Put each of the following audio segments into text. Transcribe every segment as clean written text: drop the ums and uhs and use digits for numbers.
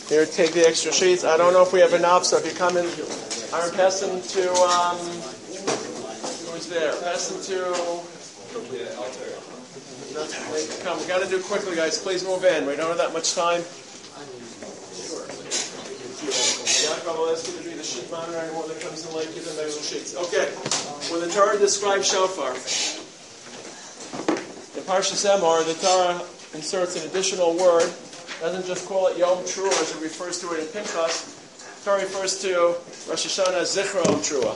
Here, take the extra sheets. I don't know if we have enough, so if you come in, Aaron, pass them to, who's there? Pass them to, come, we got to do it quickly, guys. Please move in. We don't have that much time. Yaakov will ask you to be the sheet monitor. Anyone that comes in late, give them extra sheets. Okay. When the Torah describes shofar, in Parshas Emor, the Torah inserts an additional word. It doesn't just call it Yom Trua as it refers to it in Pinchas. The Torah refers to Rosh Hashanah as Zichro Trua.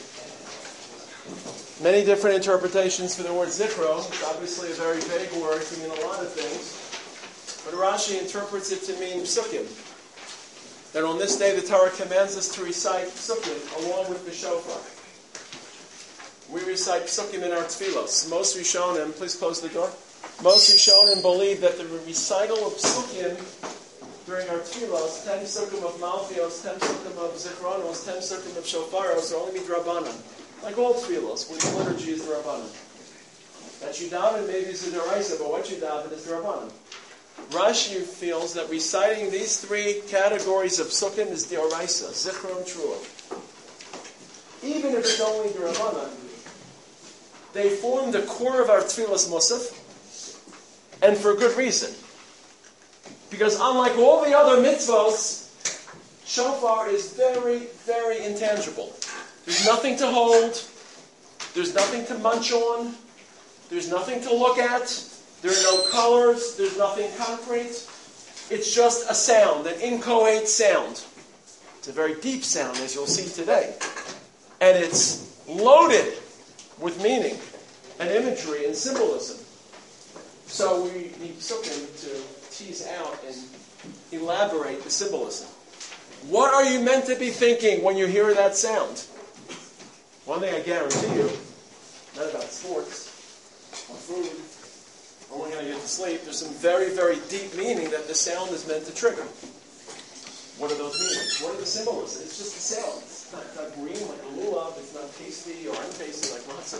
Many different interpretations for the word Zichro. It's obviously a very vague word to mean a lot of things. But Rashi interprets it to mean Psukim. That on this day the Torah commands us to recite Psukim along with the shofar. We recite Psukim in our tefillos. Most Rishonim, please close the door. Most Rishonim believe that the recital of Psukim during our tefillos, 10 Psukim of Malchios, 10 Psukim of Zichronos, 10 Psukim of Shofaros, will only be Drabanan. Like all tefillos, where the liturgy is Drabanan. That you daven maybe is a Deraisa, but what you daven is Drabanan. Rashi feels that reciting these three categories of Psukim is Deraisa, Zichron Trua. Even if it's only Drabanan, they form the core of our tefillas Musaf, and for good reason. Because unlike all the other mitzvahs, shofar is very, very intangible. There's nothing to hold. There's nothing to munch on. There's nothing to look at. There are no colors. There's nothing concrete. It's just a sound, an inchoate sound. It's a very deep sound, as you'll see today. And it's loaded with meaning and imagery and symbolism. So we need Psukim to tease out and elaborate the symbolism. What are you meant to be thinking when you hear that sound? One thing I guarantee you, not about sports or food or when you're going to get to sleep, there's some very, very deep meaning that the sound is meant to trigger. What are those meanings? What are the symbolism? It's just a sound. It's not green like a lulav. It's not tasty or untasty like matzah.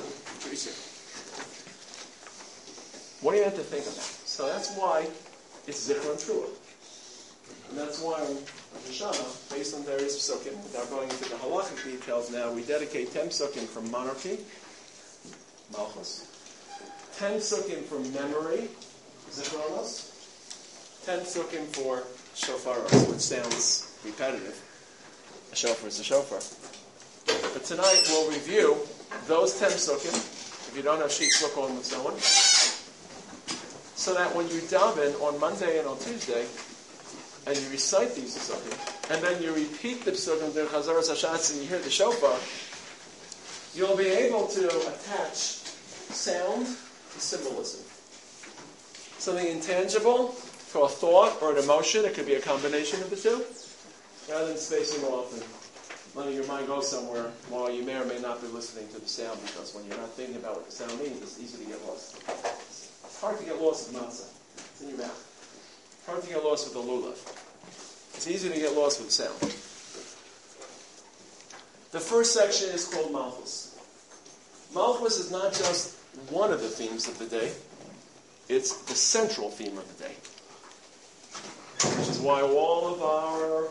What are you meant to think about? So that's why it's Zichron Trua. And that's why on Rosh Hashanah, based on various psukim, without going into the halachic details now, we dedicate 10 psukim from monarchy, Malchus, 10 psukim from memory, Zichronos, 10 psukim for shofaros, which sounds repetitive. A shofar is a shofar. But tonight we'll review those 10 psukim. If you don't have sheets, look on with someone. So that when you daven on Monday and on Tuesday, and you recite these psukim, and then you repeat the psukim during Chazaras Hashatz, and you hear the shofar, you'll be able to attach sound to symbolism. Something intangible to a thought or an emotion. It could be a combination of the two. Rather than spacing off and letting your mind go somewhere while you may or may not be listening to the sound, because when you're not thinking about what the sound means, it's easy to get lost. It's hard to get lost with matzah. It's in your mouth. It's hard to get lost with the lulav. It's easy to get lost with sound. The first section is called Malchus. Malchus is not just one of the themes of the day. It's the central theme of the day. Which is why all of our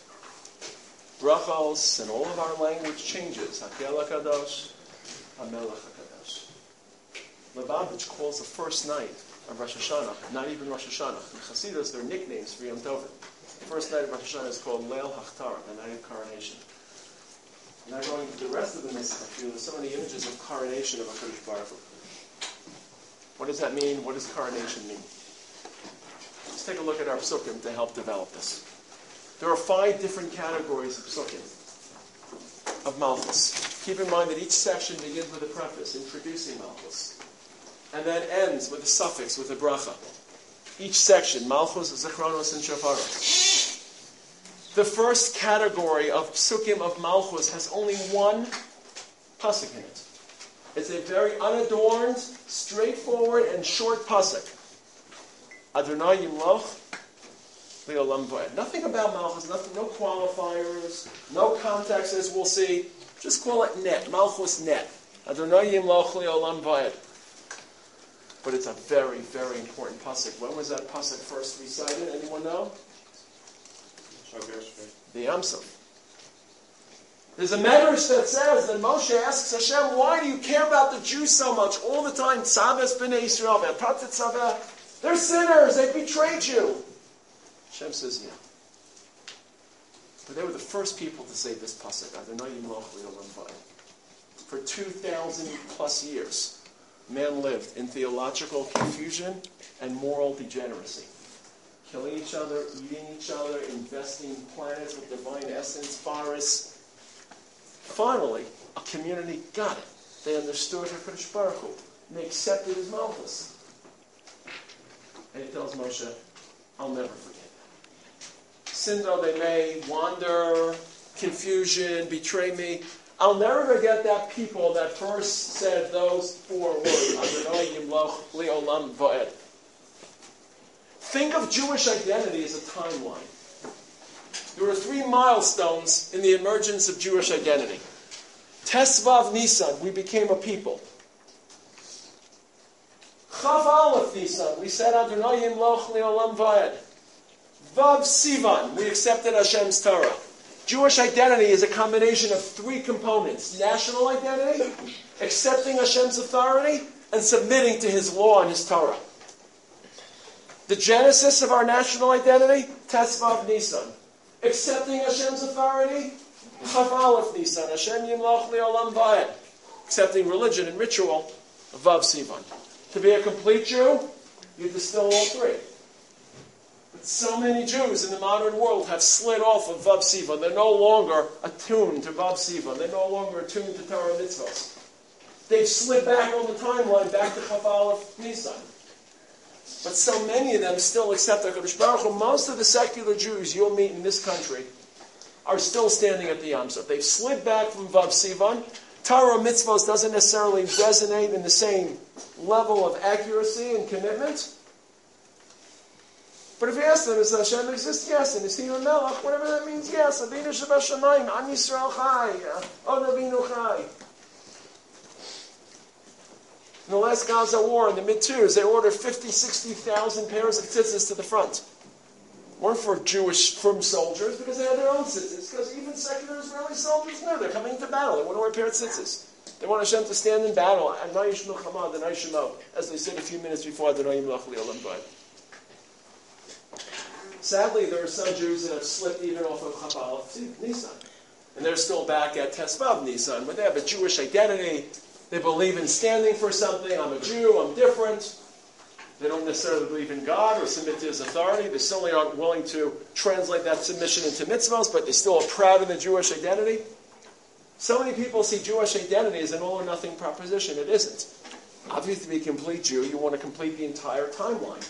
brachos and all of our language changes. Hakel HaKadosh, HaMelech HaKadosh. Lubavitch calls the first night of Rosh Hashanah, not even Rosh Hashanah. In Chassidus, they're nicknames for Yom Tovim. The first night of Rosh Hashanah is called Leil Hachtara, the night of coronation. Now going to the rest of the Nusach, there's so many images of coronation of HaKadosh Baruch Hu. What does that mean? What does coronation mean? Let's take a look at our psukim to help develop this. There are 5 different categories of psukim, of Malchus. Keep in mind that each section begins with a preface, introducing Malchus, and then ends with a suffix, with a bracha. Each section, Malchus, Zichronos, and Shofaros. The first category of psukim of Malchus has only one pasuk in it. It's a very unadorned, straightforward, and short pasuk. Adonai Yimloch Le'olam Va'ed. Nothing about Malchus, nothing, no qualifiers, no context, as we'll see. Just call it net, Malchus net. Adonai Yimloch Le'olam Va'ed. But it's a very, very important pasuk. When was that pasuk first recited? Anyone know? The Yam Suf. There's a medrash that says that Moshe asks Hashem, why do you care about the Jews so much all the time? Tzaveh b'nei Yisrael, v'atat tzaveh. They're sinners. They betrayed you. Hashem says, yeah. But they were the first people to say this pasuk. Adonai yimloch le'olam va'ed. For 2,000 plus years, man lived in theological confusion and moral degeneracy. Killing each other, eating each other, investing planets with divine essence, forests. Finally, a community got it. They understood HaKadosh Baruch Hu, and they accepted his malchus. And he tells Moshe, I'll never forget that. Sin though they may, wander, confusion, betray me, I'll never forget that people that first said those 4 words, Adonai yimloch le'olam va'ed. Think of Jewish identity as a timeline. There were 3 milestones in the emergence of Jewish identity. Tesvav Nisan, we became a people. Chav Aleph Nisan, we said Adonai yimloch le'olam va'ed. Vav Sivan, we accepted Hashem's Torah. Jewish identity is a combination of 3 components. National identity, accepting Hashem's authority, and submitting to His law and His Torah. The genesis of our national identity, Tesvav Nisan. Accepting Hashem's authority, Chav Aleph Nisan, Hashem yimloch le'olam va'ed. Accepting religion and ritual, Vav Sivan. To be a complete Jew, you distill all 3. But so many Jews in the modern world have slid off of Vav Sivan. They're no longer attuned to Vav Sivan. They're no longer attuned to Torah mitzvahs. They've slid back on the timeline, back to Chav Aleph Nisan. But so many of them still accept HaKadosh Baruch Hu. Most of the secular Jews you'll meet in this country are still standing at the Yam Suf. They've slid back from Vav Sivan. Torah mitzvahs doesn't necessarily resonate in the same level of accuracy and commitment. But if you ask them, does Hashem exist? Yes. And is He a Melech? Whatever that means, yes. Avinu Shebashamayim, Am Yisrael Chai, Od Avinu Chai. In the last Gaza war, in the mid-twos, they ordered 50, 60,000 pairs of tzitzis to the front. Weren't for Jewish frum soldiers, because they had their own tzitzis. Because even secular Israeli soldiers knew they're coming to battle. They want to wear a pair of tzitzis. They want Hashem to stand in battle. As they said a few minutes before, Adonai yimloch le'olam va'ed. Sadly, there are some Jews that have slipped even off of Chav Aleph Nisan. And they're still back at Tesvav Nisan, but they have a Jewish identity. They believe in standing for something. I'm a Jew, I'm different. They don't necessarily believe in God or submit to His authority. They certainly aren't willing to translate that submission into mitzvahs, but they still are proud of the Jewish identity. So many people see Jewish identity as an all-or-nothing proposition. It isn't. Obviously, to be a complete Jew, you want to complete the entire timeline.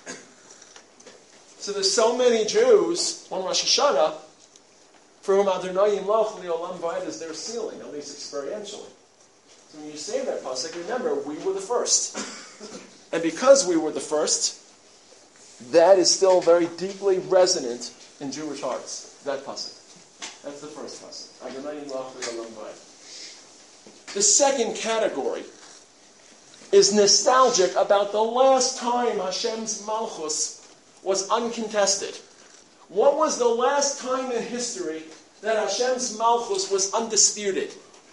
So there's so many Jews on Rosh Hashanah for whom Adonai yimloch le'olam va'ed is their ceiling, at least experientially. So when you say that pasuk, remember, we were the first. And because we were the first, that is still very deeply resonant in Jewish hearts. That pasuk. That's the first pasuk. Adonai yimloch le'olam va'ed. The second category is nostalgic about the last time Hashem's malchus was uncontested. What was the last time in history that Hashem's malchus was undisputed?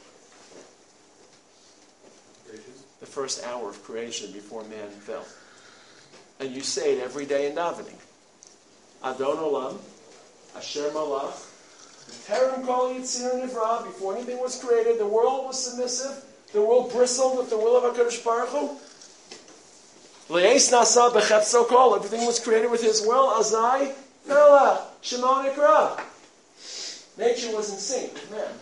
The first hour of creation before man fell. And you say it every day in davening. Adon Olam, Asher Malach, Terem Kol Yitzir Nivra, before anything was created, the world was submissive, the world bristled with the will of HaKadosh Baruch Hu. Le'es Nasa B'chepso Kol, everything was created with His will. Azai, Melech, Shema Nikra. Nature was in sync with man.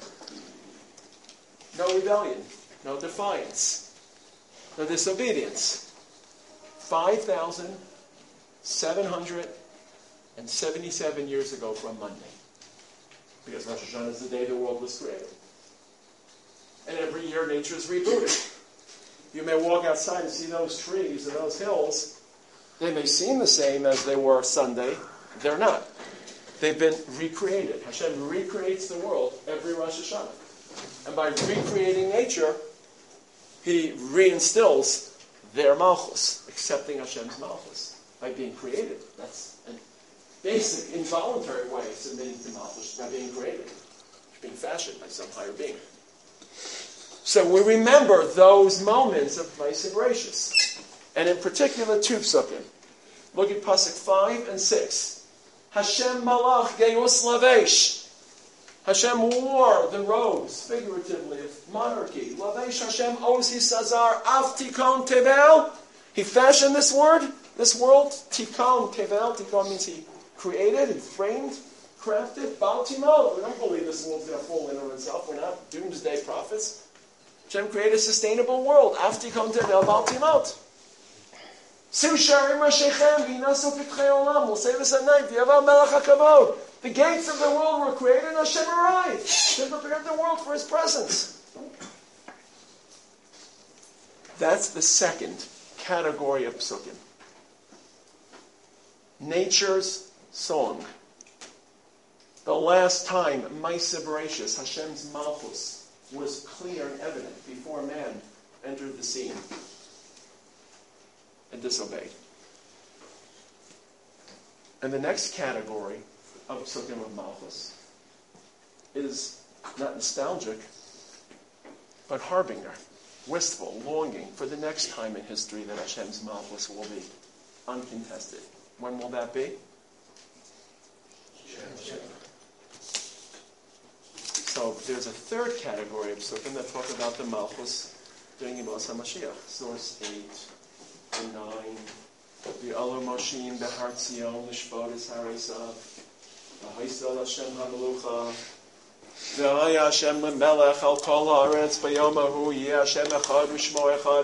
No rebellion, no defiance. No disobedience. 5,777 years ago from Monday. Because Rosh Hashanah is the day the world was created. And every year nature is rebooted. You may walk outside and see those trees and those hills. They may seem the same as they were Sunday. They're not. They've been recreated. Hashem recreates the world every Rosh Hashanah. And by recreating nature, He reinstills their malchus, accepting Hashem's malchus by being created. basic, involuntary way of submitting to Malchus, not being created, being fashioned by some higher being. So we remember those moments of Maaseh Bereshis. And in particular, two psukim. Look at Pasuk 5 and 6. Hashem malach geus lavesh. Hashem wore the robes, figuratively, of monarchy. Lavesh Hashem oz hisazar av tikon tevel. He fashioned this world, tikon tevel. Tikon means he created, he framed, crafted. Bal timot. We don't believe this world's going to fall in on itself. We're not doomsday prophets. Hashem created a sustainable world. Av tikon tevel bal timot. We'll say this at night. The gates of the world were created and Hashem arrived. Hashem prepared the world for His presence. That's the second category of psukim. Nature's song. The last time Maaseh Bereshis, Hashem's Malchus, was clear and evident before man entered the scene and disobeyed. And the next category of psukim of Malchus is not nostalgic, but harbinger, wistful, longing for the next time in history that Hashem's Malchus will be uncontested. When will that be? So there's a third category of psukim that talk about the Malchus during Yemos HaMashiach. Source 8 and 9. V'alu Moshin behar Tzion l'shvodes haresav. V'haisel Hashem ha'melucha. V'haya Hashem l'melech al kol haaretz b'yom hahu yeh Hashem echad u'shmo echad.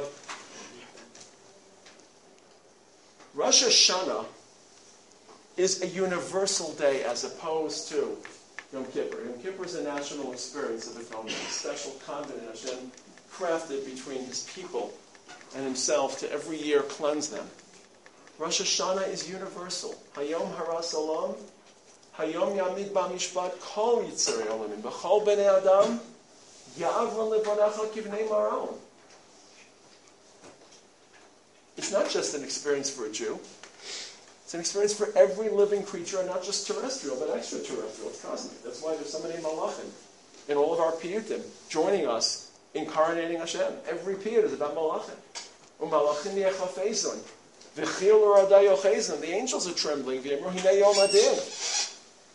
Rosh Hashanah is a universal day as opposed to Yom Kippur. Yom Kippur is a national experience of atonement, a special covenant Hashem crafted between His people and Himself to every year cleanse them. Rosh Hashanah is universal. Hayom hara salam, Hayom yamid b'mishpat kol yitzarei olamim, b'chol b'nei adam, ya'avron levonecha kivnei maron. It's not just an experience for a Jew. It's an experience for every living creature, and not just terrestrial, but extraterrestrial. It's cosmic. That's why there's so many malachim in all of our piyutim joining us, incarnating Hashem. Every piyut is about malachim. U'malachim yechafezon. V'chil u'radai yochezon. The angels are trembling. V'yemru hinei yom adin.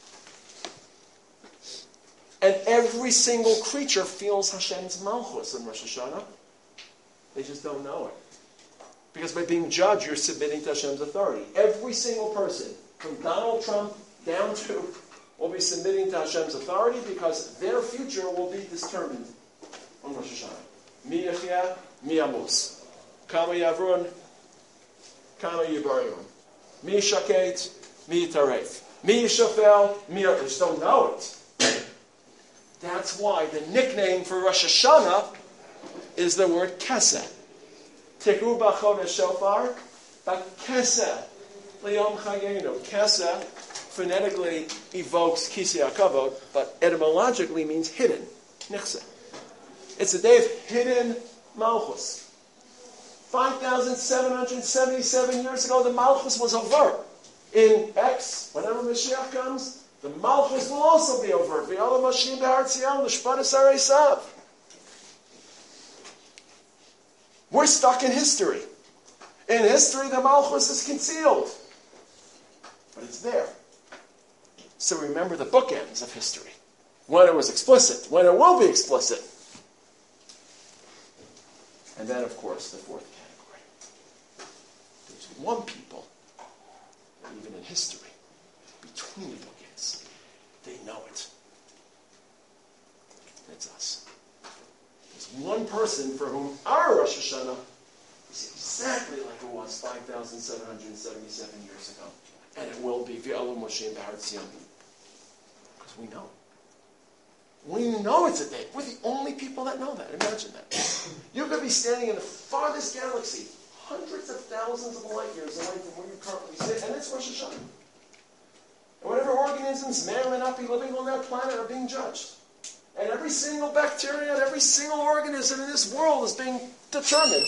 And every single creature feels Hashem's malchus in Rosh Hashanah. They just don't know it. Because by being judged, you're submitting to Hashem's authority. Every single person, from Donald Trump down to, will be submitting to Hashem's authority because their future will be determined on Rosh Hashanah. Mi yachya, mi yamus. Kama yavrun, kama yibariyun. Mi shaket, mi yitaref. Mi yishafel, mi yar. They just don't know it. That's why the nickname for Rosh Hashanah is the word Keseh. Tikru b'chodesh shofar, b'keseh liyom chayenu. Keseh phonetically evokes kisei hakavod, but etymologically means hidden. Nichse. It's a day of hidden malchus. 5,777 years ago, the malchus was over. In X, whenever Mashiach comes, the malchus will also be over. V'alu Moshin behar Tzion l'shvodes haresav. We're stuck in history. In history, the Malchus is concealed. But it's there. So remember the bookends of history. When it was explicit. When it will be explicit. And then, of course, the fourth category. There's one people, even in history, between the bookends, they know it. It's us. One person for whom our Rosh Hashanah is exactly like it was 5,777 years ago. And it will be V'alu Moshe behar Tzion. Because we know. We know it's a day. We're the only people that know that. Imagine that. You could be standing in the farthest galaxy, hundreds of thousands of light years away from where you currently sit, and it's Rosh Hashanah. And whatever organisms may or may not be living on that planet are being judged. And every single bacteria and every single organism in this world is being determined.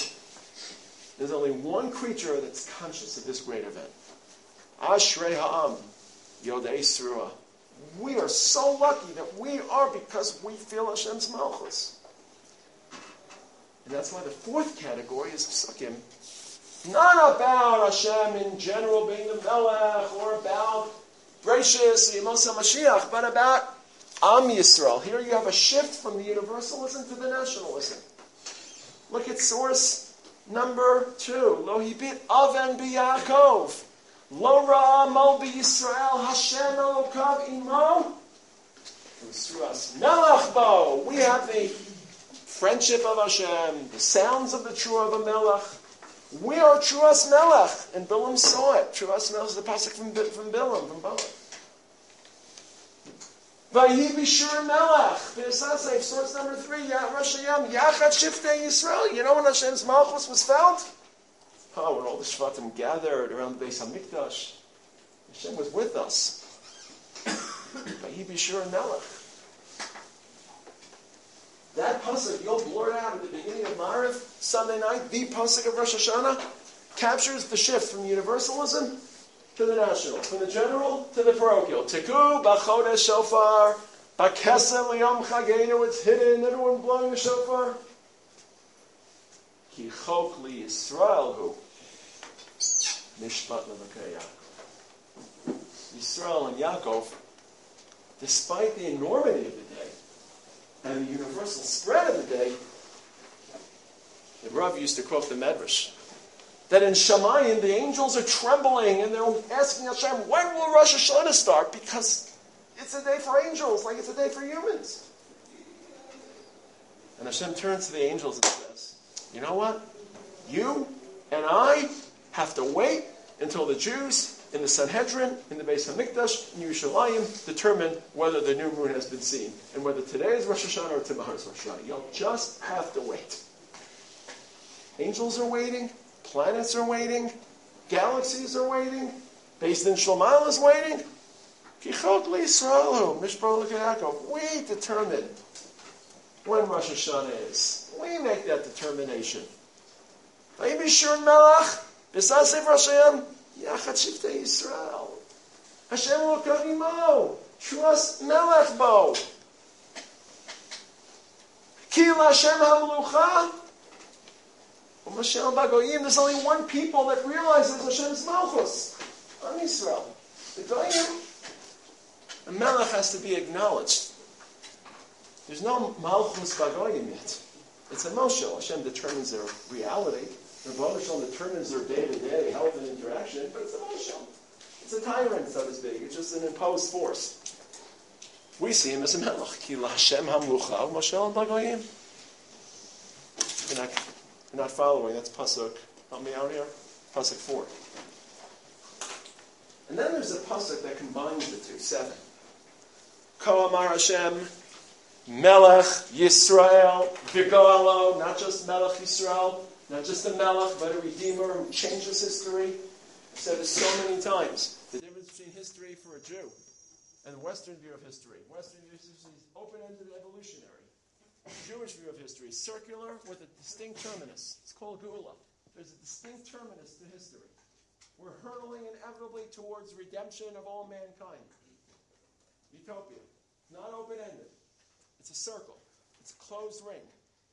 There's only one creature that's conscious of this great event. Ashrei ha'am Yodei Surah. We are so lucky that we are because we feel Hashem's Malchus. And that's why the fourth category is Psukim. Not about Hashem in general being the Melech or about Bereshis, Yemos HaMashiach, but about Am Yisrael. Here you have a shift from the universalism to the nationalism. Look at source number 2. Lo hibit aven b'Yaakov. Lo ra'a mo b'Yisrael. Hashem elokav imo. Usuras melech bo. We have the friendship of Hashem, the sounds of the true of a melech. We are Truas Melech, and Bilam saw it. Truas Melech is the pasuk from Bilam, from Balak. Vayi Bishur Melech. B'Yisasef, source number 3, Rosh Hashanah, Yachat Shiftei Yisrael. You know when Hashem's Malchus was felt? Oh, when all the Shvatim gathered around the Beis HaMikdash. Hashem was with us. Vayi Bishur Melech. That pasuk, you'll blur it out at the beginning of Maariv, Sunday night, the pasuk of Rosh Hashanah, captures the shift from universalism to the national, from the general to the parochial. Tiku, b'chodesh shofar, b'kesem liyom chageinu, it's hidden, everyone blowing the shofar. Ki chok li Yisrael hu, mishpat levakei Yaakov. Yisrael and Yaakov, despite the enormity of the day, and the universal spread of the day, the Rav used to quote the Medrash, that in Shamayim the angels are trembling and they're asking Hashem, when will Rosh Hashanah start? Because it's a day for angels, like it's a day for humans. And Hashem turns to the angels and says, you know what? You and I have to wait until the Jews in the Sanhedrin, in the Beis HaMikdash, in Yerushalayim, determine whether the new moon has been seen. And whether today is Rosh Hashanah or tomorrow is Rosh Hashanah. You'll just have to wait. Angels are waiting. Planets are waiting. Galaxies are waiting. Beis Din Shlomayim is waiting. Kichot Yisraelu, Mishpah Yaakov. We determine when Rosh Hashanah is. We make that determination. Vayim Bishur Melech, B'Sasev Rosh Hashanah, Yachat Shiftei Yisrael. Hashem elokav imo. Truas Melech bo. Ki Hashem hamlucha. U'Mashiach bagoyim. There's only one people that realizes Hashem's Malchus. Am Yisrael. The Goyim. The Melech has to be acknowledged. There's no Malchus bagoyim yet. It's a Moshel. Hashem determines their reality. Rebbeinu Shalom determines their day-to-day health and interaction, but it's a Moshel. It's a tyrant, so to speak. It's just an imposed force. We see him as a Melech. Ki Hashem hamlucha Moshel bagoyim. You're not following. That's pasuk. Help me out here. Pasuk 4. And then there's a pasuk that combines the two. 7. Ko amar Hashem, Melech Yisrael v'goalo. Not just Melech Yisrael, not just a Melech, but a Redeemer who changes history. I've said this so many times. The difference between history for a Jew and the Western view of history. Western view of history is open-ended evolutionary. Jewish view of history is circular with a distinct terminus. It's called Geula. There's a distinct terminus to history. We're hurtling inevitably towards redemption of all mankind. Utopia. Not open-ended. It's a circle. It's a closed ring.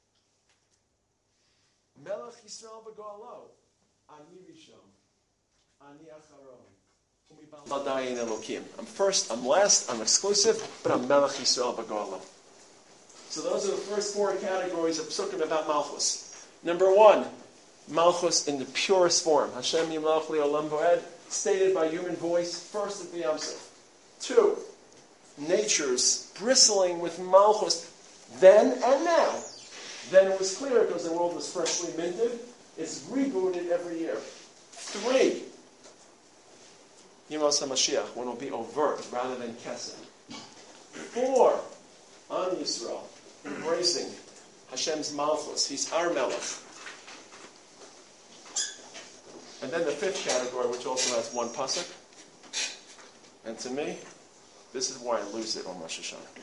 Melech Yisrael v'goalo. Ani Rishon. Ani Acharon. I'm first, I'm last, I'm exclusive, but I'm Melech Yisrael v'goalo. So those are the first 4 categories of psukim about Malchus. Number 1, Malchus in the purest form. Hashem Yimlach Li'olam Voed, stated by human voice, first at the Yam Suf. 2, nature's bristling with Malchus then and now. Then it was clear because the world was freshly minted. It's rebooted every year. 3, Yemos HaMashiach, when it will be overt rather than kesed. 4, Am Yisrael, embracing Hashem's Malchus. He's our Melech. And then the 5th category, which also has 1 pasuk. And to me, this is why I lose it on Rosh Hashanah.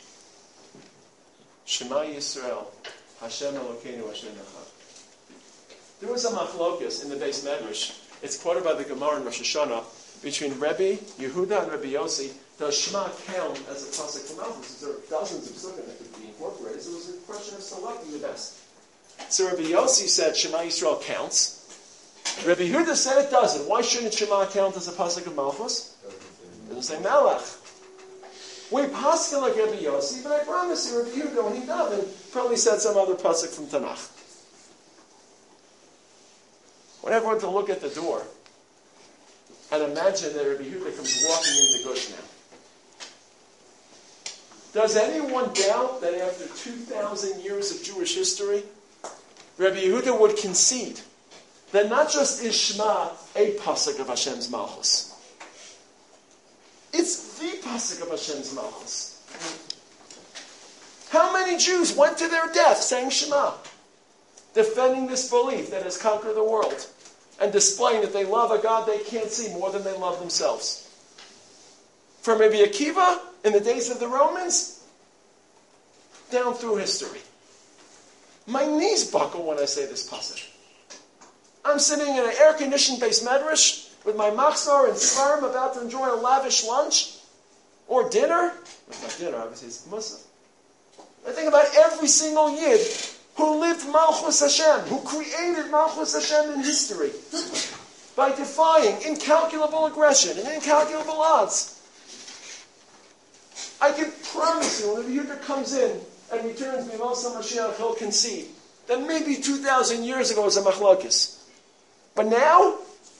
Shema Yisrael, Hashem Elokeinu, Hashem Echad. There was a machlokus in the Beis Medrash. It's quoted by the Gemara in Rosh Hashanah. between Rebbe Yehuda and Rebbe Yossi, does Shema count as a pasuk from Malchus? There are dozens of psukim that could be incorporated. So it was a question of selecting the best. So Rebbe Yossi said Shema Yisrael counts. Rebbe Yehuda said it doesn't. Why shouldn't Shema count as a pasuk of Malchus? It doesn't say Melech. We pasuk like Rebbe Yossi, but I promise you, Rebbe Yehuda, when he davened, probably said some other pasuk from Tanakh. I want everyone to look at the door and imagine that Rebbe Yehuda comes walking into Gush now. Does anyone doubt that after 2,000 years of Jewish history, Rebbe Yehuda would concede that not just is Shema a pasuk of Hashem's Malchus, it's the pasuk of Hashem's Malchus. How many Jews went to their death saying Shema, defending this belief that has conquered the world, and displaying that they love a God they can't see more than they love themselves? From Rabbi Akiva in the days of the Romans, down through history. My knees buckle when I say this pasuk. I'm sitting in an air-conditioned based medrash with my machzor and svarim about to enjoy a lavish lunch or dinner. It's not dinner, obviously, it's Muslim. I think about every single Yid who lived Malchus Hashem, who created Malchus Hashem in history by defying incalculable aggression and incalculable odds. I can promise you, when the Yehuda comes in and returns B'Moshe Mashiach, he'll concede that maybe 2,000 years ago was a machlokes. But now,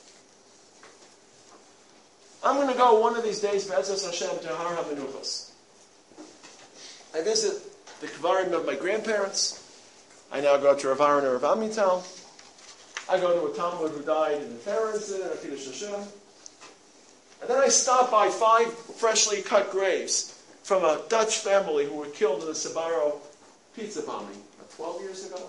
I'm going to go one of these days, B'Ezus Hashem, to Har HaMenuchos. I visit the Kvarim of my grandparents. I now go to Rav Aaron and Rav Amital. I go to a Talmud who died in the terror incident at Kiddush Hashem. And then I stop by 5 freshly cut graves from a Dutch family who were killed in the Sbarro pizza bombing 12 years ago.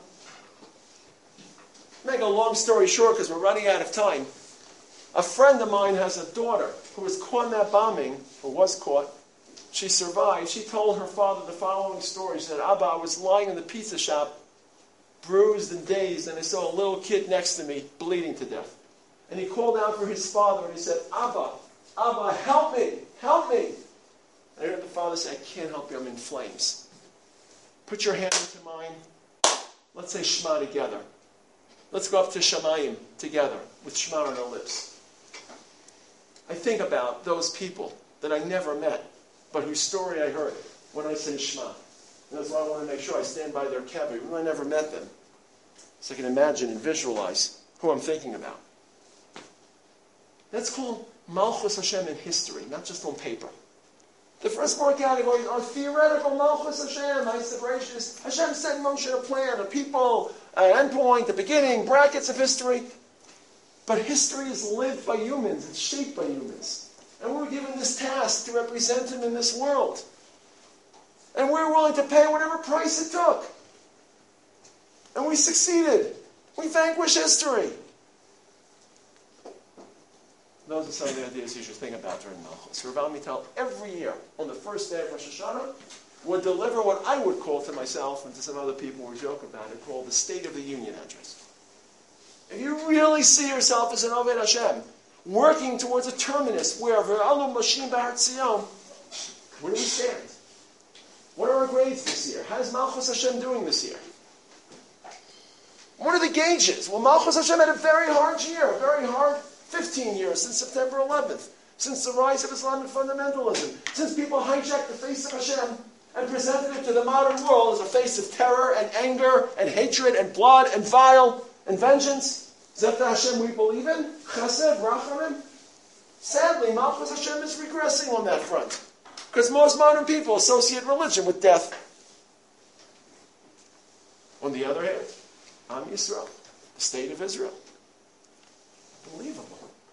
Make a long story short, because we're running out of time. A friend of mine has a daughter who was caught in that bombing, or was caught. She survived. She told her father the following story. She said, Abba, I was lying in the pizza shop, bruised and dazed, and I saw a little kid next to me bleeding to death. And he called out for his father, and he said, Abba, help me, help me. And I heard the father say, I can't help you, I'm in flames. Put your hand into mine. Let's say Shema together. Let's go up to Shamayim together with Shema on our lips. I think about those people that I never met, but whose story I heard when I say Shema. And that's why I want to make sure I stand by their kever, even though I never met them. So I can imagine and visualize who I'm thinking about. That's called Malchus Hashem in history, not just on paper. The first 4 categories are theoretical Malchus Hashem. Hashem set in motion a plan, a people, an endpoint, the beginning, brackets of history. But history is lived by humans. It's shaped by humans. And we were given this task to represent Him in this world. And we were willing to pay whatever price it took. And we succeeded. We vanquished history. Those are some of the ideas you should think about during Malchus. Rav Amital, every year, on the first day of Rosh Hashanah, would deliver what I would call to myself and to some other people who joke about it, called the State of the Union address. If you really see yourself as an Oved Hashem, working towards a terminus where V'alu Moshin B'Har Tzion, where do we stand? What are our grades this year? How is Malchus Hashem doing this year? What are the gauges? Well, Malchus Hashem had a very hard year, a very hard 15 years since September 11th, since the rise of Islamic fundamentalism, since people hijacked the face of Hashem and presented it to the modern world as a face of terror and anger and hatred and blood and vile and vengeance. Is that the Hashem we believe in? Chesed, Rachamim? Sadly, Malchus Hashem is regressing on that front, because most modern people associate religion with death. On the other hand, Am Yisrael, the state of Israel. Unbelievable.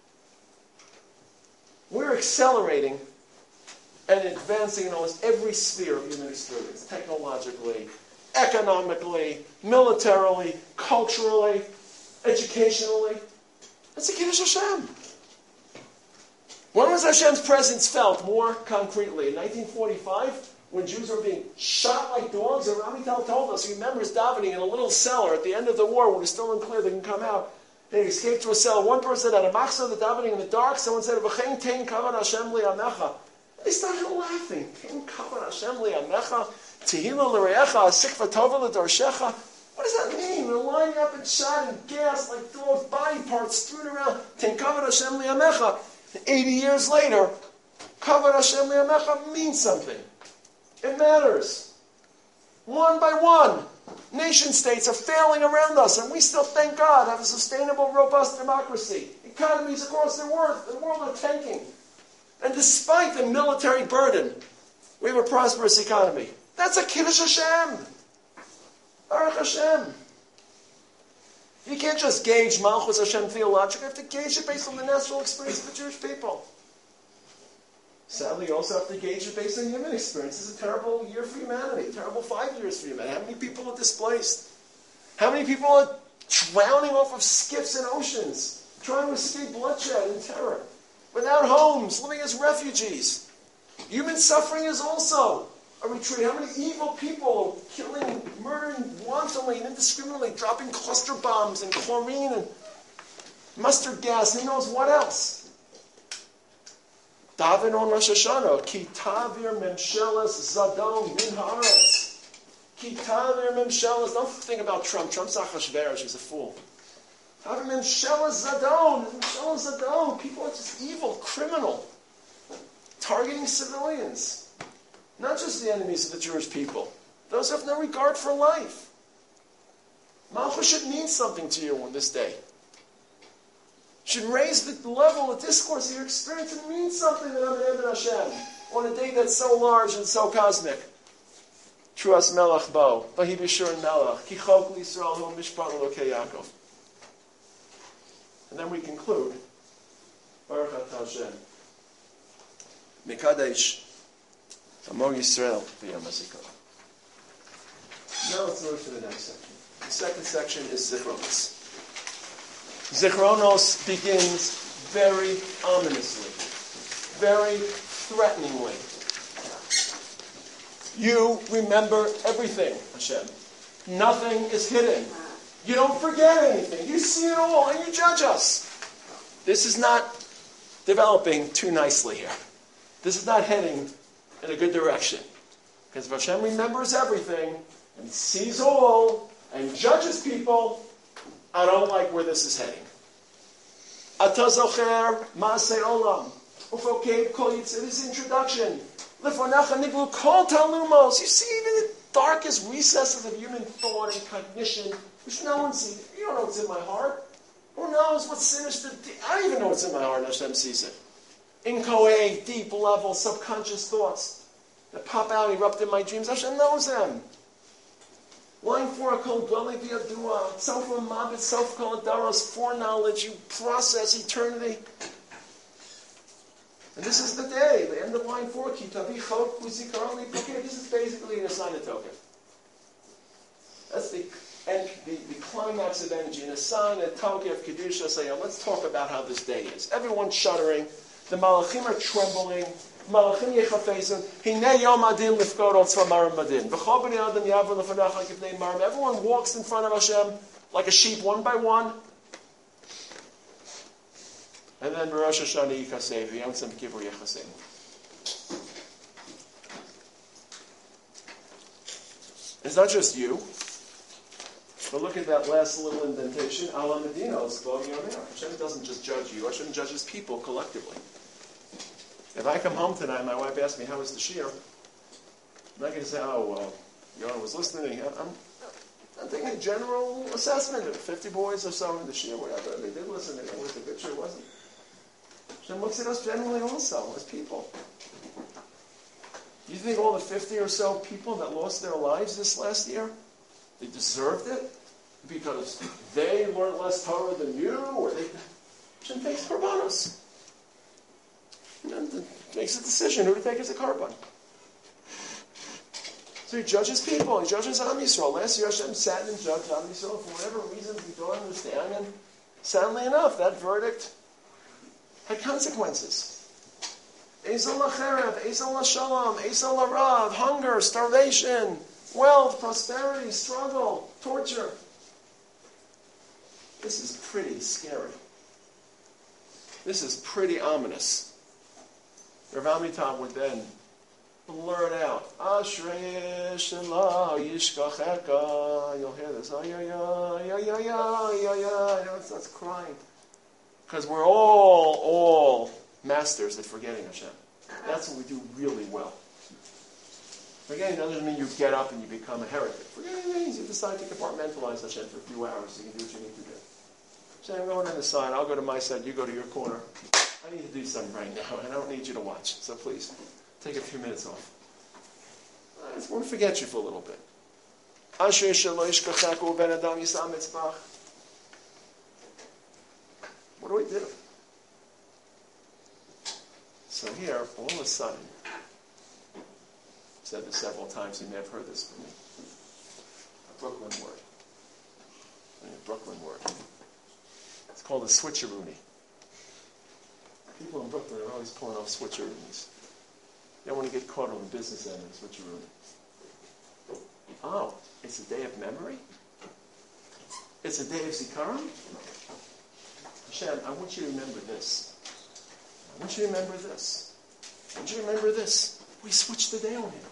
We're accelerating and advancing in almost every sphere of human experience, technologically, economically, militarily, culturally, educationally. That's a Kiddush Hashem. When was Hashem's presence felt more concretely? In 1945, when Jews were being shot like dogs, and Ramital told us, he remembers davening in a little cellar at the end of the war when it was still unclear they can come out. They escaped to a cell. One person had a machzor, the davening in the dark. Someone said, "V'chein tein kavod Hashem li'amecha." They started laughing. Tein kavod Hashem li'amecha. Tehillah l're'echa, asikva tova l'dorshecha. What does that mean? They're lining up and shot and gas like dogs, body parts strewn around. Tein kavod Hashem li'amecha. 80 years later, kavod Hashem li'amecha means something. It matters. One by one, nation states are failing around us, and we still, thank God, have a sustainable, robust democracy. Economies across the world are tanking. And despite the military burden, we have a prosperous economy. That's a Kiddush Hashem. Baruch Hashem. You can't just gauge Malchus Hashem theologically. You have to gauge it based on the natural experience of the Jewish people. Sadly, you also have to gauge it based on human experience. This is a terrible year for humanity, a terrible 5 years for humanity. How many people are displaced? How many people are drowning off of skiffs in oceans, trying to escape bloodshed and terror, without homes, living as refugees? Human suffering is also a retreat. How many evil people are killing, murdering wantonly and indiscriminately, dropping cluster bombs and chlorine and mustard gas, who knows what else? Daven on Rosh Hashanah, Ki tavir memshelas zadom min haaretz. Ki tavir memshelas. Don't think about Trump. Trump's Achashverosh. He's a fool. Tavir memshelas zadom. Memshelas zadom. People are just evil, criminal, targeting civilians. Not just the enemies of the Jewish people. Those who have no regard for life. Malchus should mean something to you on this day. Should raise the level of discourse of your experience and mean something that I'm an Eved Hashem on a day that's so large and so cosmic. Truas Melech Bo, Vahi B'Shur Melech, Ki Chok L'Yisrael Hu Mishpat Elokei Yaakov. And then we conclude, Baruch Atah Hashem, Mekadesh, Amo Yisrael, V'Yom HaZikaron. Now let's move to the next section. The second section is Zichronos. Zichronos begins very ominously, very threateningly. You remember everything, Hashem. Nothing is hidden. You don't forget anything. You see it all and you judge us. This is not developing too nicely here. This is not heading in a good direction. Because if Hashem remembers everything and sees all and judges people, I don't like where this is heading. Ata zocher ma'aseh olam. Ufoked kol yitzir. His introduction. Lefonecha niglu kol talumos. You see even the darkest recesses of human thought and cognition, which no one sees. You don't know what's in my heart. Who knows what's sinister? I don't even know what's in my heart. Hashem sees it. Inchoate, deep level, subconscious thoughts that pop out, erupt in my dreams. Hashem knows them. Line 4, called dwelling via dua, self-mabit, self-called daros, foreknowledge, you process eternity. And this is the day, the end of line 4, ki tavi chok uzikarali pukeh. This is basically an assigned token. That's the climax of energy, an assigned token of kedusha sayam. Let's talk about how this day is. Everyone's shuddering, the malachim are trembling. Malachim yechafezim. Hinei yom adin lifkod al tzvamarim adin. V'chol b'nei adam yavur lefanach like ibnei marim. Everyone walks in front of Hashem like a sheep, one by one. And then Rosh Hashanah yikaseh, v'yom tzim kippur yechaseh. It's not just you. But look at that last little indentation. Ala medinos kol yomeh. Hashem doesn't just judge you. Hashem judges people collectively. If I come home tonight and my wife asks me, how was the shiur? I'm not going to say, oh, well, Yonah was listening. I'm taking a general assessment of 50 boys or so in the shiur, whatever. They did listen. They know what the good shiur wasn't. Hashem looks at us generally also as people. Do you think all the 50 or so people that lost their lives this last year, they deserved it? Because they learned less Torah than you? Or they... Hashem takes korbanos. And makes a decision who to take as a korban. So he judges people. He judges Am Yisrael. Last year Hashem sat and judged Am Yisrael for whatever reason we don't understand. And sadly enough, that verdict had consequences. Ezel lacherev, ezel lashalom, ezel larav, hunger, starvation, wealth, prosperity, struggle, torture. This is pretty scary. This is pretty ominous. Rav Amitab would then blurt out, Ashrei Shelo Yishkacheka. You'll hear this. It starts crying. Because we're all masters at forgetting Hashem. That's what we do really well. Forgetting doesn't mean you get up and you become a heretic. Forgetting means you decide to compartmentalize Hashem for a few hours so you can do what you need to do. Say, I'm going on the side, I'll go to my side, you go to your corner. I need to do something right now, and I don't need you to watch. So please, take a few minutes off. I just want to forget you for a little bit. Ashrei shelo yishkacheku ben adam yisam mitzvah. What do we do? So here, all of a sudden, I've said this several times, you may have heard this from me. A Brooklyn word. A Brooklyn word. It's called a switcheroony. People in Brooklyn are always pulling off switcheroonies. You don't want to get caught on the business end of a switcheroony. Oh, it's a day of memory? It's a day of zikaron? Hashem, I want you to remember this. I want you to remember this. I want you to remember this. We switch the day on him.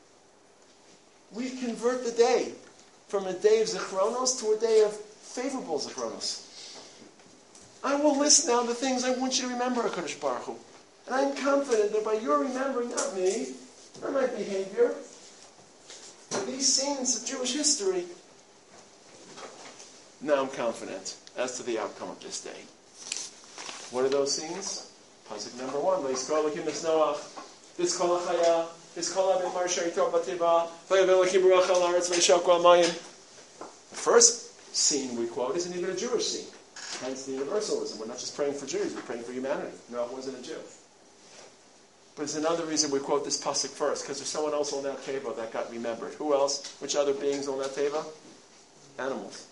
We convert the day from a day of zichronos to a day of favorable zichronos. I will list now the things I want you to remember, HaKadosh Baruch Hu. And I'm confident that by your remembering, not me, not my behavior, these scenes of Jewish history, now I'm confident as to the outcome of this day. What are those scenes? Pasuk number 1. Le'yizkor Elokim es Noach, v'tzkol ha'chaya, v'tzkol ha'bimar she'ito b'tiva, v'yavel Elokim ruach al ha'aretz v'yishaku ha'mayim. The first scene we quote isn't even a Jewish scene. Hence the universalism. We're not just praying for Jews, we're praying for humanity. Noach wasn't a Jew. But it's another reason we quote this pasuk first, because there's someone else on that teva that got remembered. Who else? Which other beings on that teva? Animals.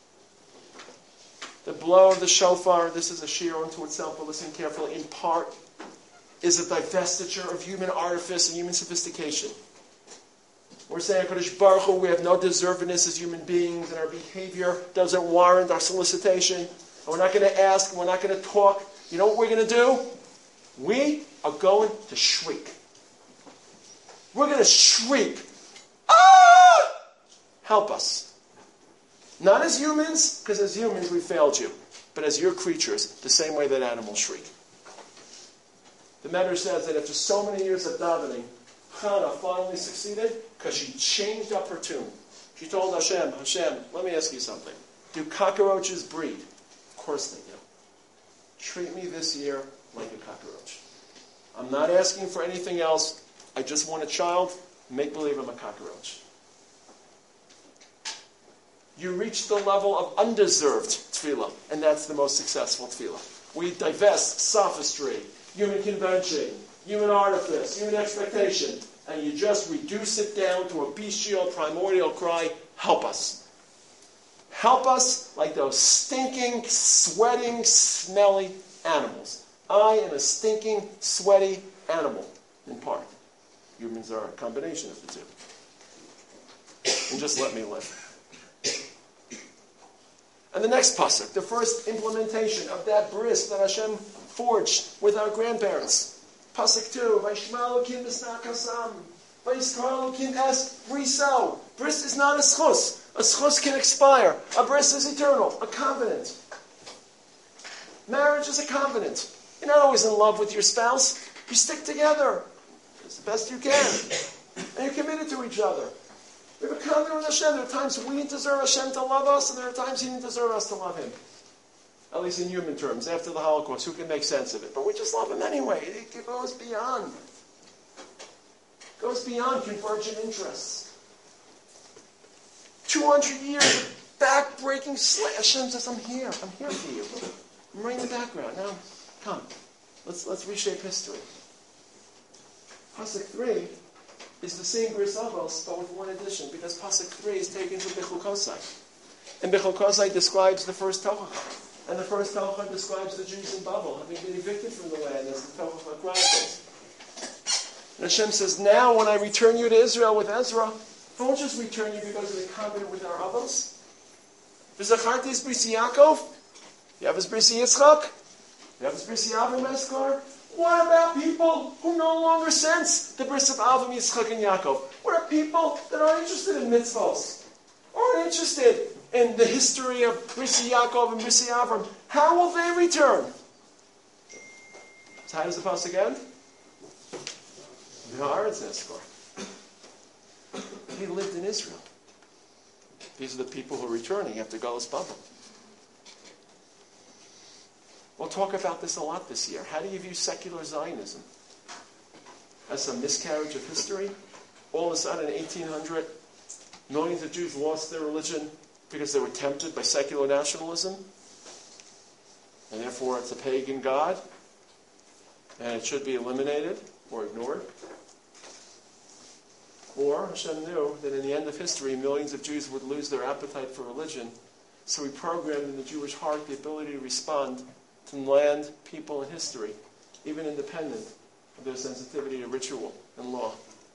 The blow of the shofar, this is a shiur unto itself, but listen carefully, in part is a divestiture of human artifice and human sophistication. We're saying, HaKadosh Baruch Hu, we have no deservedness as human beings, and our behavior doesn't warrant our solicitation. And we're not going to ask, we're not going to talk. You know what we're going to do? We are going to shriek. We're going to shriek. Ah! Help us. Not as humans, because as humans we failed you, but as your creatures, the same way that animals shriek. The Medrash says that after so many years of davening, Chana finally succeeded because she changed up her tune. She told Hashem, let me ask you something. Do cockroaches breed? Of course they do. Treat me this year like a cockroach. I'm not asking for anything else. I just want a child. Make believe I'm a cockroach. You reach the level of undeserved tefillah, and that's the most successful tefillah. We divest sophistry, human convention, human artifice, human expectation, and you just reduce it down to a bestial, primordial cry, help us. Help us like those stinking, sweating, smelly animals. I am a stinking, sweaty animal, in part. Humans are a combination of the two. And just let me live. And the next pasuk, the first implementation of that bris that Hashem forged with our grandparents. Pasuk 2, Vayishma Elokim b'snakasam, Vayizkor Elokim es briso. Bris is not a schus. A schus can expire. A bris is eternal. A covenant. Marriage is a covenant. You're not always in love with your spouse. You stick together as the best you can. And you're committed to each other. We have a covenant with Hashem. There are times we didn't deserve Hashem to love us, and there are times He didn't deserve us to love Him. At least in human terms, after the Holocaust, who can make sense of it? But we just love Him anyway. It goes beyond. It goes beyond convergent interests. 200 years of back-breaking slay. Hashem says, I'm here for you. I'm right in the background. Now, come. Let's reshape history. Pasuk 3 is the same Bris Avos, but with one addition, because Pasuk 3 is taken from Bechul Kosai. And Bechul Kosai describes the first Tochacha. And the first Tochacha describes the Jews in Babel, having been evicted from the land, as the Tochacha chronicles. And Hashem says, now when I return you to Israel with Ezra, I won't just return you because of the covenant with our Avos. V'zachartis Bris Yaakov? You have his Bris Yitzchak? You have his Bris Avram Eskar? What about people who no longer sense the Bris of Avram, Yitzchak, and Yaakov? What are people that aren't interested in mitzvahs? Aren't interested in the history of Bris Yaakov and Bris Avram? How will they return? So how does the pasuk end? V'haaretz Eskar. They lived in Israel. These are the people who are returning after Galus Baba. We'll talk about this a lot this year. How do you view secular Zionism? As a miscarriage of history? All of a sudden, in 1800, millions of Jews lost their religion because they were tempted by secular nationalism? And therefore, it's a pagan god? And it should be eliminated or ignored? Or Hashem knew that in the end of history, millions of Jews would lose their appetite for religion. So he programmed in the Jewish heart the ability to respond to land, people, and history, even independent of their sensitivity to ritual and law.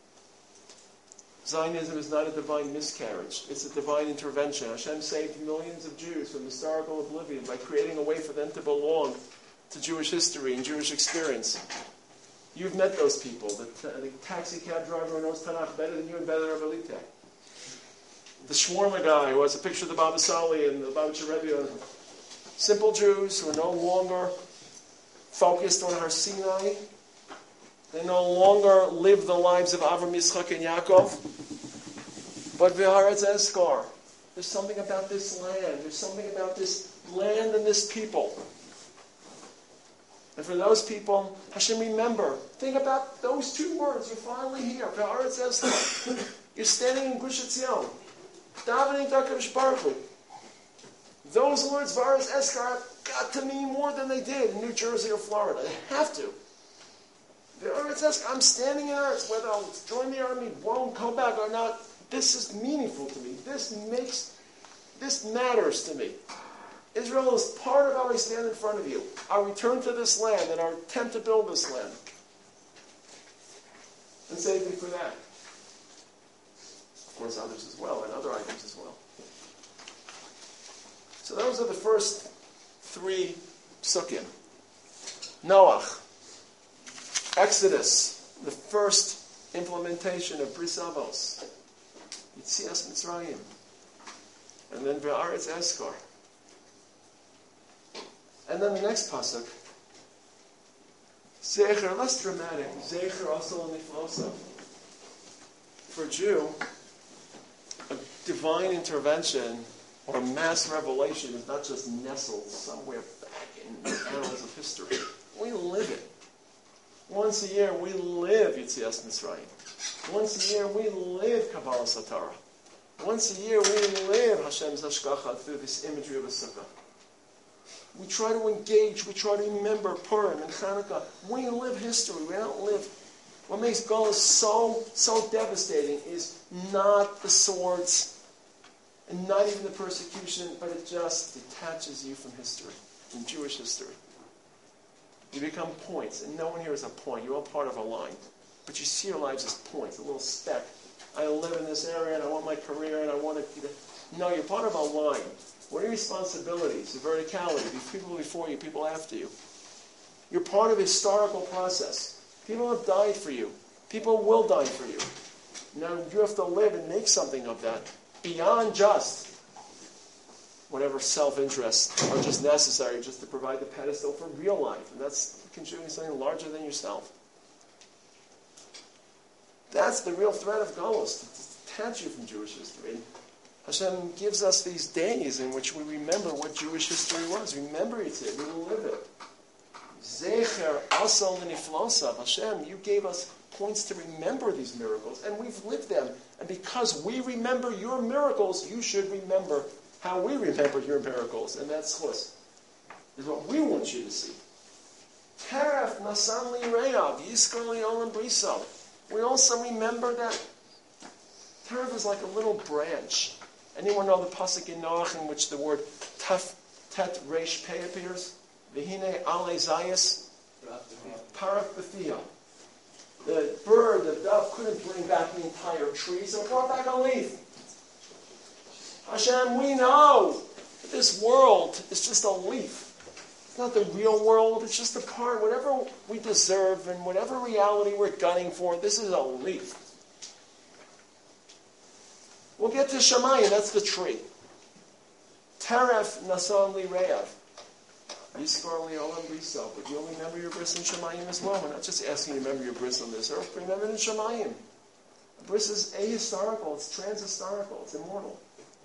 Zionism is not a divine miscarriage. It's a divine intervention. Hashem saved millions of Jews from historical oblivion by creating a way for them to belong to Jewish history and Jewish experience. You've met those people. The taxi cab driver who knows Tanakh better than you and better than Rabbi Litek. The shawarma guy who has a picture of the Baba Sali and the Baba Rebbe. Simple Jews who are no longer focused on Har Sinai. They no longer live the lives of Avram, Yitzchak, and Yaakov. But V'haaretz Eskar. There's something about this land. There's something about this land and this people. And for those people, Hashem, remember. Think about those two words. You're finally here. V'haaretz Eskar. You're standing in Gush Etzion. Davening to HaKadosh Baruch Hu. Those words, V'haaretz Eskar, got to mean more than they did in New Jersey or Florida. They have to. V'haaretz Eskar, I'm standing in earth, whether I'll join the army, won't come back or not. This is meaningful to me. This matters to me. Israel is part of how I stand in front of you. Our return to this land and our attempt to build this land. And save me for that. Of course, others as well, and other items as well. So those are the first three psukim. Noach. Exodus. The first implementation of Bris Avos. Yitzias Mitzrayim. And then V'haaretz Eskar. And then the next pasuk, Zecher, less dramatic, Zecher also Niflosa. For a Jew, a divine intervention or mass revelation is not just nestled somewhere back in the annals of history. We live it. Once a year, we live Yitzias Mitzrayim. Once a year, we live Kabbalah Satara. Once a year, we live Hashem's Hashgacha through this imagery of a sukkah. We try to engage, we try to remember Purim and Chanukah. We live history, we don't live. What makes Galus so devastating is not the swords and not even the persecution, but it just detaches you from history, from Jewish history. You become points, and no one here is a point. You're all part of a line. But you see your lives as points, a little speck. I live in this area, and I want my career, and I want to... No, you're part of a line. What are your responsibilities? The verticality. These people before you, people after you. You're part of a historical process. People have died for you. People will die for you. Now you have to live and make something of that beyond just whatever self-interests are just necessary just to provide the pedestal for real life. And that's contributing something larger than yourself. That's the real threat of Galus, to detach you from Jewish history. And Hashem gives us these days in which we remember what Jewish history was. Remember it, we will live it. Zecher asal niflosav. Hashem, you gave us points to remember these miracles, and we've lived them. And because we remember your miracles, you should remember how we remember your miracles. And that's chus. Is what we want you to see. Teref nasan li reyav, yiskor li olam brisal. We also remember that Teref is like a little branch. Anyone know the pasuk in Noach in which the word tet resh pei appears? V'hine ale zayas parak b'fiyah. The bird, the dove, couldn't bring back the entire tree, so it brought back a leaf. Hashem, we know This world is just a leaf. It's not the real world. It's just a part. Whatever we deserve and whatever reality we're gunning for, this is a leaf. We'll get to Shamayim. That's the tree. Teref nasan li re'av. Yiskar li olam briso. But you'll remember your bris in Shamayim as well. We're not just asking you to remember your bris on this earth. Remember it in Shamayim. Bris is ahistorical. It's transhistorical. It's immortal.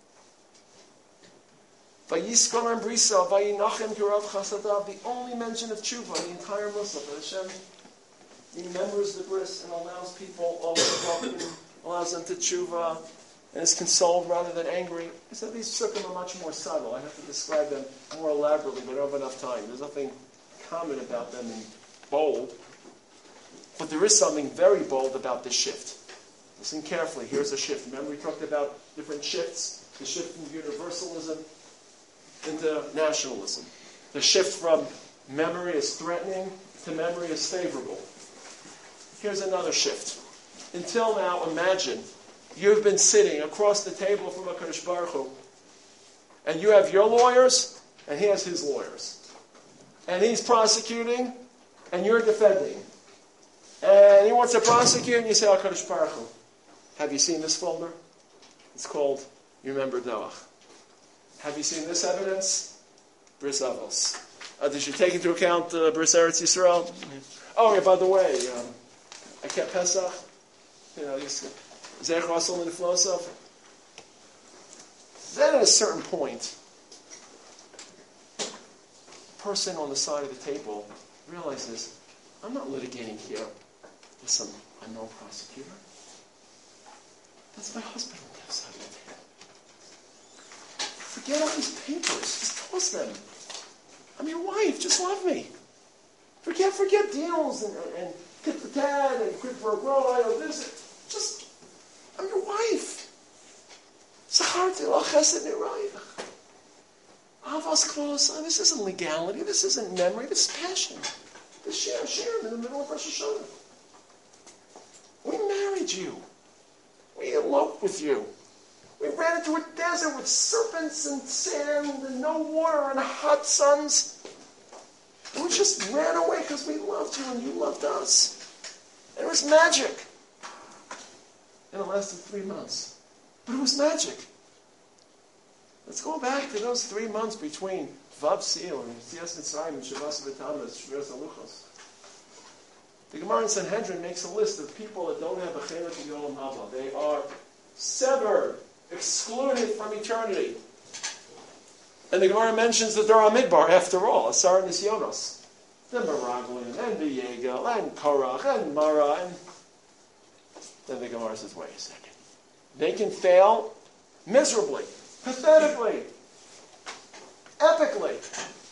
Vayiskar and briso. Vayinachem kirav chasadav. The only mention of tshuva in the entire Musaf. Hashem remembers the bris and allows people, allows them to tshuva, and is consoled rather than angry. I said these psukim are much more subtle. I have to describe them more elaborately, but I don't have enough time. There's nothing common about them in bold. But there is something very bold about this shift. Listen carefully. Here's a shift. Remember we talked about different shifts. The shift from universalism into nationalism. The shift from memory is threatening to memory is favorable. Here's another shift. Until now, imagine you've been sitting across the table from HaKadosh Baruch Hu, and you have your lawyers, and he has his lawyers. And he's prosecuting, and you're defending. And he wants to prosecute, and you say, HaKadosh Baruch Hu, have you seen this folder? It's called, you remember Noach. Have you seen this evidence? Bris Avos. Did you take into account Bris Eretz Yisrael? Oh, yeah, by the way, I kept Pesach. You know, Zerach Russell and Flosov. Then at a certain point, the person on the side of the table realizes, I'm not litigating here with some unknown prosecutor. That's my husband on the other side of the table. Forget all these papers. Just toss them. I'm your wife. Just love me. Forget deals and tit for tat and quid pro quo. Just, I'm your wife. Zacharti lo chesed nirayach. Avas kvosa. This isn't legality. This isn't memory. This is passion. This share in the middle of Rosh Hashanah. We married you. We eloped with you. We ran into a desert with serpents and sand and no water and hot suns. And we just ran away because we loved you and you loved us. And it was magic. And it lasted 3 months. But it was magic. Let's go back to those 3 months between Vav Sil and Yetzias Mitzrayim and Shavas V'Tamas, Shviras Aluchos. The Gemara in Sanhedrin makes a list of people that don't have a Chelik Yolam Haba. They are severed, excluded from eternity. And the Gemara mentions the Dor HaMidbar, after all, Asar Nisyonos. The Meraglim, and the Yegal, and Korach, and Mara, and then the Gemara says, wait a second. They can fail miserably, pathetically, epically.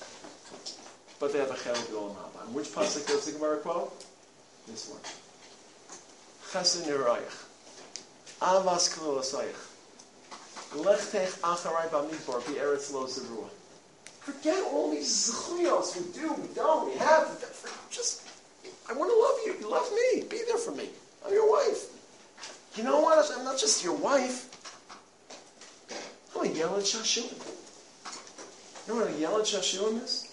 But they have a Chelik Yolam Haba. And which pasuk does the Gemara quote? This one. Chesed nirayach. Avas k'losayach. Lechtech acharai b'midbar b'eretz lo zerua. Forget all these zechuyos. We do, we don't, we have. Just, I want to love you. You love me. Be there for me. I'm your wife. You know what? I'm not just your wife. I'm a Yeled Shashuim. You know what a Yeled Shashuim is?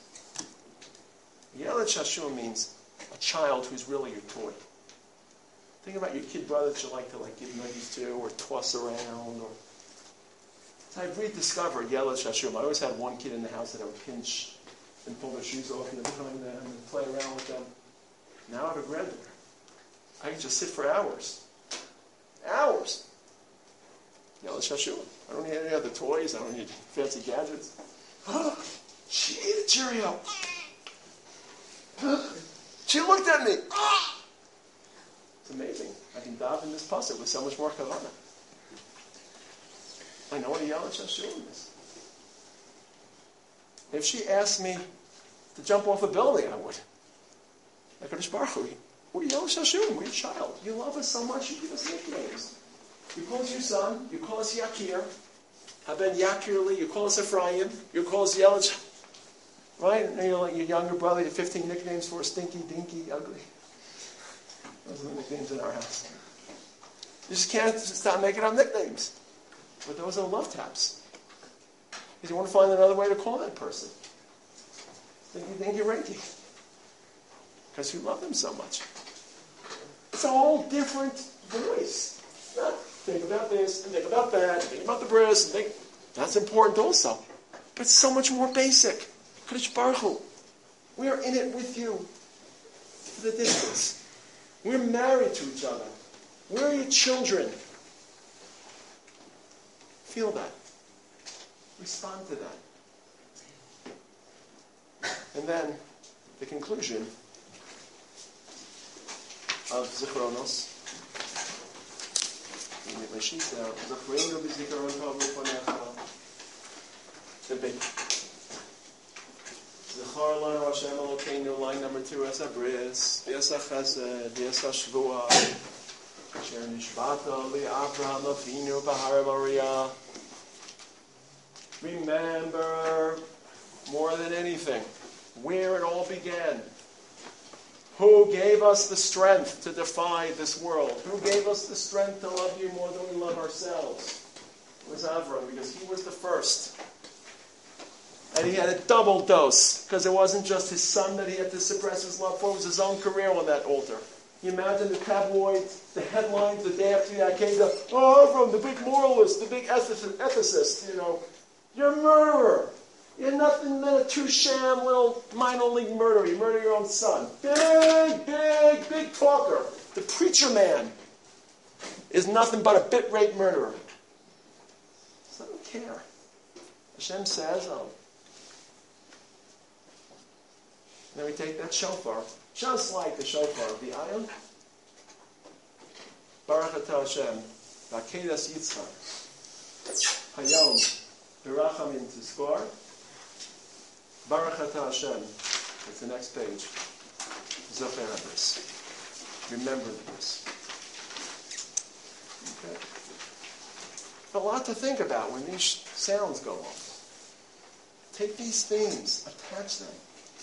Yeled Shashuim means a child who's really your toy. Think about your kid brother that you like to give nuggies to or toss around. Or so I've rediscovered Yeled Shashum. I always had one kid in the house that I would pinch and pull their shoes off and behind them and play around with them. Now I have a granddaughter. I can just sit for hours. Hours. Yeled Shashum. I don't need any other toys. I don't need fancy gadgets. She ate a Cheerio. She looked at me. It's amazing. I can dive in this pasuk with so much more kavanah. I know what a Yeled Shashum is. If she asked me to jump off a building, I would. Like HaKadosh Baruch Hu, we're Yeled Shashum. We're your child. You love us so much, you give us nicknames. You call us your son. You call us Yakir. Haben Yakirli. You call us Ephraim. You call us Yeled Shashum. Right? And you're like your younger brother, you have 15 nicknames for stinky, dinky, ugly. Those are the nicknames in our house. You just can't stop making up nicknames. But those are love taps. Because you want to find another way to call that person. Then you think you're reiki. Because you love them so much. It's a whole different voice. Not think about this, and think about that, and think about the bris, and think... That's important also. But it's so much more basic. Kadosh Baruch Hu, we are in it with you for the distance. We're married to each other. We're your children. Feel that. Respond to that. And then the conclusion of Zichronos. The big. Zechar lanu Hashem Elokeinu, line number 2, Es HaBris, V'es HaChesed, V'es HaShavua, Asher Nishbata Li'Avraham Avinu B'Har Moriah. Remember, more than anything, where it all began. Who gave us the strength to defy this world? Who gave us the strength to love you more than we love ourselves? It was Avram, because he was the first. And he had a double dose, because it wasn't just his son that he had to suppress his love for, it was his own career on that altar. You imagine the tabloids, the headlines the day after the Akedah, Avram, the big moralist, the big ethicist, you're a murderer. You're nothing but a two-sham little minor league murderer. You murder your own son. Big talker. The preacher man is nothing but a bit-rate murderer. So I don't care. Hashem says, Then we take that shofar, just like the shofar of the Ayon. Baruch atah Hashem, V'akedas Yitzchak, Hayom, B'rachamim Tizkor, Baruch atah Hashem. It's the next page. Zocher HaBris. Remember this. Okay. A lot to think about when these sounds go off. Take these themes, attach them.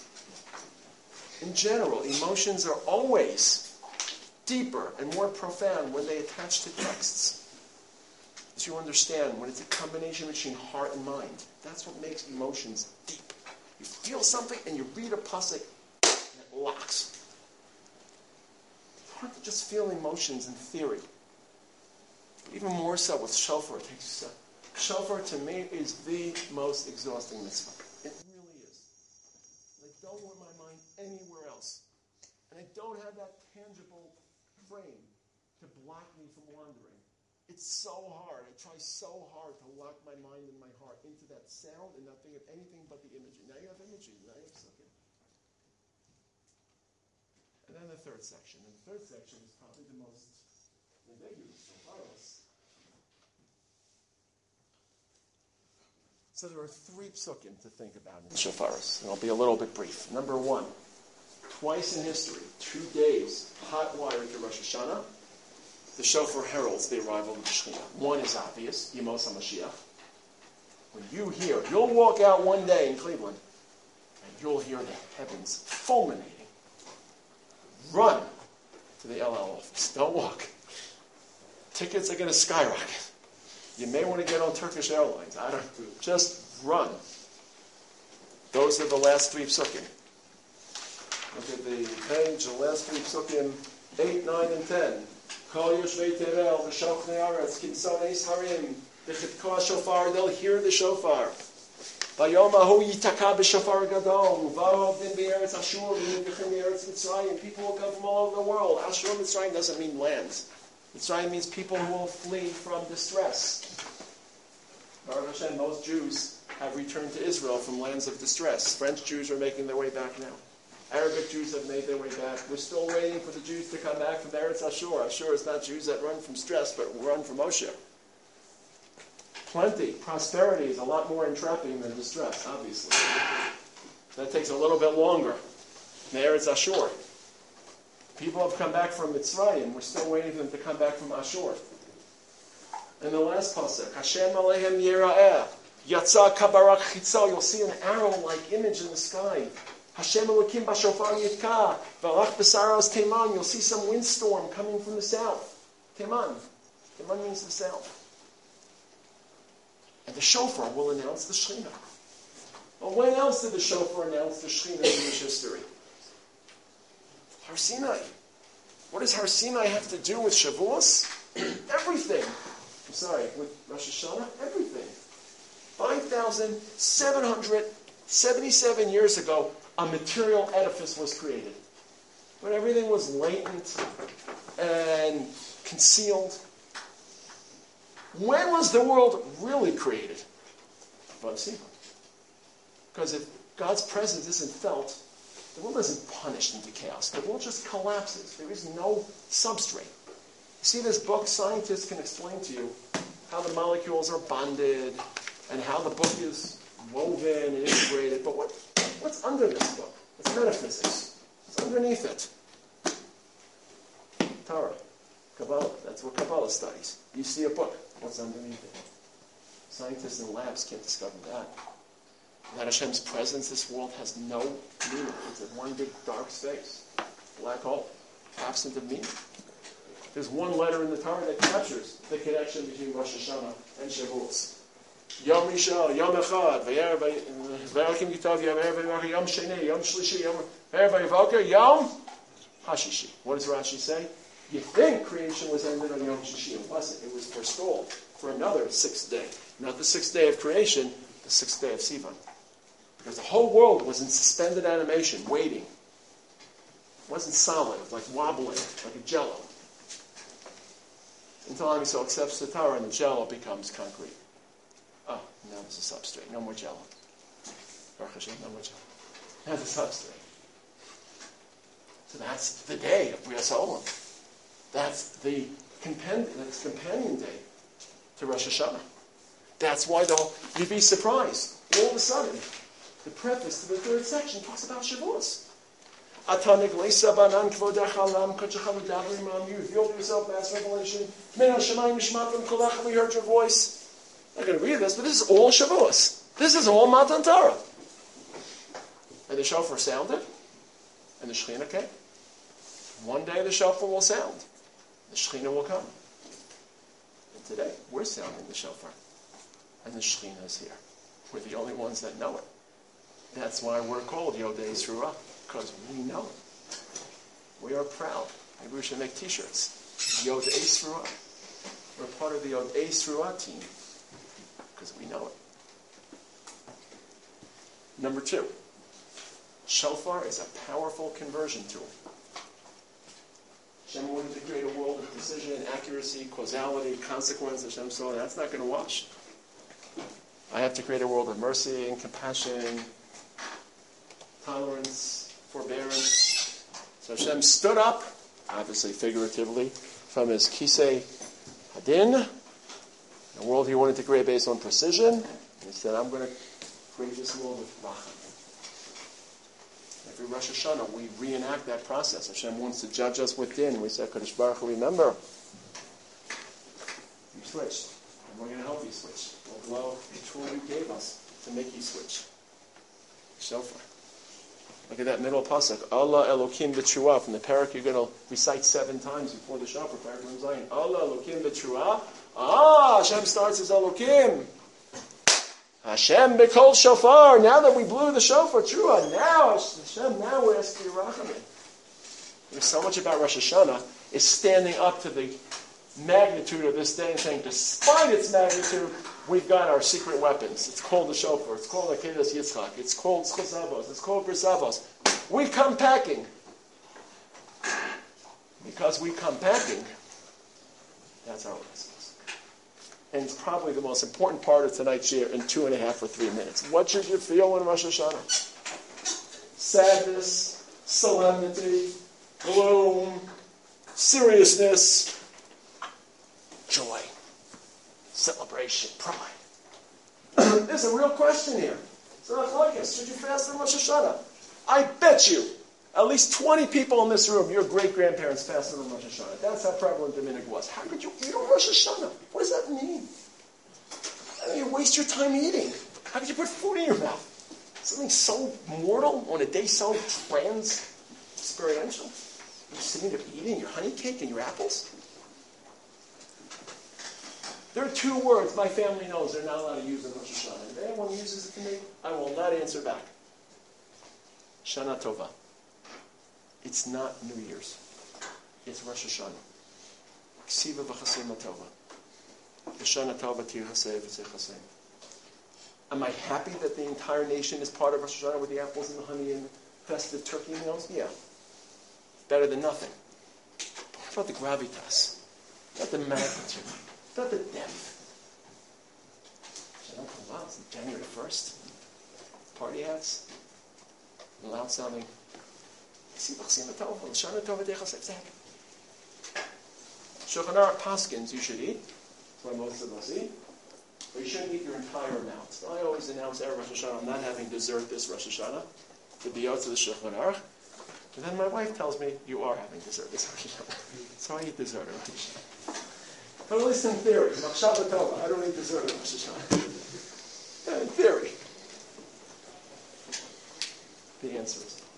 In general, emotions are always deeper and more profound when they attach to texts. As you understand, when it's a combination between heart and mind, that's what makes emotions deep. You feel something and you read a pasuk and it locks. It's hard to just feel emotions in theory. But even more so with shofar, it takes you so. Shofar to me is the most exhausting mitzvah. It really is. I don't want my mind anywhere else. And I don't have that tangible frame to block me from wandering. It's so hard. I try so hard to lock my mind and my heart into that sound and not think of anything but the imagery. Now you have imagery. Now you have second. And then the third section. And the third section is probably the most ambiguous. So there are 3 psukim to think about in Shofaros. And I'll be a little bit brief. Number 1, twice in history, 2 days, hot wired to Rosh Hashanah, the shofar heralds the arrival of the Shekhinah. One is obvious, Yemos HaMashiach. When you hear, you'll walk out one day in Cleveland, and you'll hear the heavens fulminating. Run to the LL office. Don't walk. Tickets are going to skyrocket. You may want to get on Turkish Airlines. Just run. Those are the last 3 psukim. Look at the page, the last 3 psukim, 8, 9, and 10. Kol Yoshvei Tevel, V'Shalchnei Aretz, Kinsoneis Harim, V'Chitkoa Shofar, they'll hear the shofar. Vayom Ahu Yitaka B'Shofar Gadol, Uvahu Avdim B'Eretz Ashur, V'Nivchim B'Eretz Mitzrayim. People will come from all over the world. Ashur Mitzrayim doesn't mean lands. Mitzrayim means people who will flee from distress. Baruch Hashem, most Jews have returned to Israel from lands of distress. French Jews are making their way back now. Arabic Jews have made their way back. We're still waiting for the Jews to come back from Eretz Ashur. Ashur is not Jews that run from stress, but run from Moshe. Plenty. Prosperity is a lot more entrapping than distress, obviously. That takes a little bit longer. Eretz Ashur. People have come back from Mitzrayim. We're still waiting for them to come back from Ashur. And the last pasuk, Hashem Alehem Yera'eh, Yatsa Kabarak Chitza. You'll see an arrow-like image in the sky. Hashem Elokim Bashofar Yitka, V'alach Besaros Teman. You'll see some windstorm coming from the south. Teman. Teman means the south. And the shofar will announce the Shekhinah. Well, when else did the shofar announce the Shekhinah in Jewish history? Har Sinai. What does Har Sinai have to do with Shavuos? Everything. With Rosh Hashanah? Everything. 5,777 years ago, a material edifice was created. When everything was latent and concealed. When was the world really created? Because if God's presence isn't felt, the world isn't punished into chaos. The world just collapses. There is no substrate. You see this book, scientists can explain to you how the molecules are bonded and how the book is woven and integrated. But what's under this book? It's metaphysics. It's underneath it. Torah, Kabbalah. That's what Kabbalah studies. You see a book. What's underneath it? Scientists in labs can't discover that. Without Hashem's presence, this world has no meaning. It's one big dark space. Black hole. Absent of meaning. There's one letter in the Torah that captures the connection between Rosh Hashanah and Shavuos. Yom Rishon, Yom Echad, V'Elakim Yitav, Yom Erev, Yom Sheni, Yom Shlishi, Yom Erev V'Yoker, Yom Hashishi. What does Rashi say? You think creation was ended on Yom Shishi. It wasn't. It was forestalled for another sixth day. Not the sixth day of creation, the sixth day of Sivan. Because the whole world was in suspended animation, waiting. It wasn't solid. It was like wobbling, like a jello. Until Am Yisrael accepts the Torah and the jello becomes concrete. Oh, now there's a substrate. No more jello. Baruch Hashem, no more jello. Now there's a substrate. So that's the day of Brias HaOlam. That's the companion day to Rosh Hashanah. That's why you'd be surprised. All of a sudden, the preface to the third section talks about Shavuos. You revealed yourself, mass revelation. We heard your voice. I'm not going to read this, but this is all Shavuos. This is all Matan Torah. And the shofar sounded, and the Shekhinah came. One day the shofar will sound. The Shekhinah will come. And today, we're sounding the shofar. And the Shekhinah is here. We're the only ones that know it. That's why we're called Yodei Yisruah, because we know it. We are proud. Maybe we should make t-shirts. Yodei Yisruah. We're part of the Yodei Yisruah team, because we know it. Number 2. Shofar is a powerful conversion tool. Hashem wanted to create a world of precision, accuracy, causality, consequence. Hashem saw that's not going to wash. I have to create a world of mercy and compassion, tolerance, forbearance. So Hashem stood up, obviously figuratively, from his Kisei Hadin, a world he wanted to create based on precision. And he said, I'm going to create this world of Racham. Every Rosh Hashanah, we reenact that process. Hashem wants to judge us with din. We say, Kadosh Baruch Hu, remember, you switched, and we're going to help you switch. We'll blow the tool you gave us to make you switch. Shofar. Look at that middle pasuk. Allah Elokim b'truah. From the parak, you're going to recite 7 times before the shofar. Parak from Zion. Allah Elokim b'truah. Hashem starts as Elokim. Hashem b'kol shofar. Now that we blew the shofar, Truah. Now, Hashem, now we're asking you rachamim. There's so much about Rosh Hashanah is standing up to the magnitude of this day and saying, despite its magnitude, we've got our secret weapons. It's called the shofar. It's called Akedas Yitzchak. It's called Schosavos. It's called Brisavos. We come packing. Because we come packing, that's our response. And it's probably the most important part of tonight's year in 2.5 or 3 minutes. What should you feel in Rosh Hashanah? Sadness, solemnity, gloom, seriousness, joy, celebration, pride. There's a real question here. So, should you fast in Rosh Hashanah? I bet you at least 20 people in this room, your great-grandparents fasted on Rosh Hashanah. That's how prevalent the minhag was. How could you eat on Rosh Hashanah? What does that mean? How do you waste your time eating? How could you put food in your mouth? Something so mortal on a day so trans-experiential? You're sitting there eating your honey cake and your apples? There are two words my family knows they're not allowed to use in Rosh Hashanah. If anyone uses it to me, I will not answer back. Shana Tova. It's not New Year's. It's Rosh Hashanah. Ksiva v'chasem Tova. Shana Tova tichasei v'tzechasei. Am I happy that the entire nation is part of Rosh Hashanah with the apples and the honey and the festive turkey meals? Yeah. Better than nothing. What about the gravitas? What about the magnitude? What about the depth? Wow, it's January 1st. Party hats. Loud sounding. Shulchan Aruch paskins you should eat. That's why most of us eat. But you shouldn't eat your entire amount. I always announce every Rosh Hashanah, I'm not having dessert this Rosh Hashanah. The biyot of the Shulchan Aruch. And then my wife tells me, you are having dessert this Rosh Hashanah. So I eat dessert at Rosh Hashanah. But at least in theory, I don't eat dessert at Rosh Hashanah. In theory. The answer is no.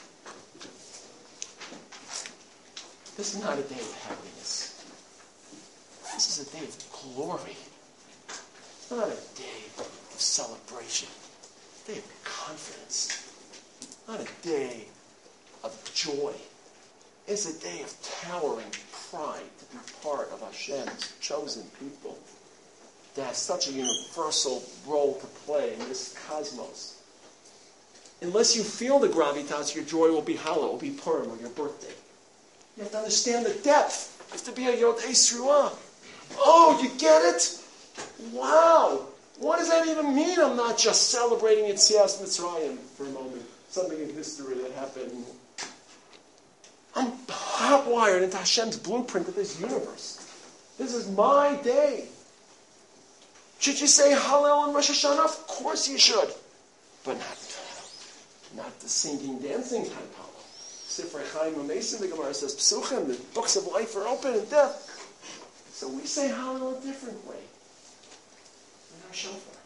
This is not a day of happiness. This is a day of glory. It's not a day of celebration. It's a day of confidence. Not a day of joy. It's a day of towering pride to be part of Hashem's chosen people. To have such a universal role to play in this cosmos. Unless you feel the gravitas, your joy will be hollow. It will be Purim or your birthday. You have to understand the depth. You have to be a Yodei Sruah. Oh, you get it? Wow. What does that even mean? I'm not just celebrating Yetzias Mitzrayim for a moment. Something in history that happened. I'm hot-wired into Hashem's blueprint of this universe. This is my day. Should you say Hallel in Rosh Hashanah? Of course you should. But not the singing, dancing type Hallel. Sifrei Chaim U'Mesim, the Gemara says, Psuchim, the books of life are open and death. So we say Hallel a different way. In our shofar.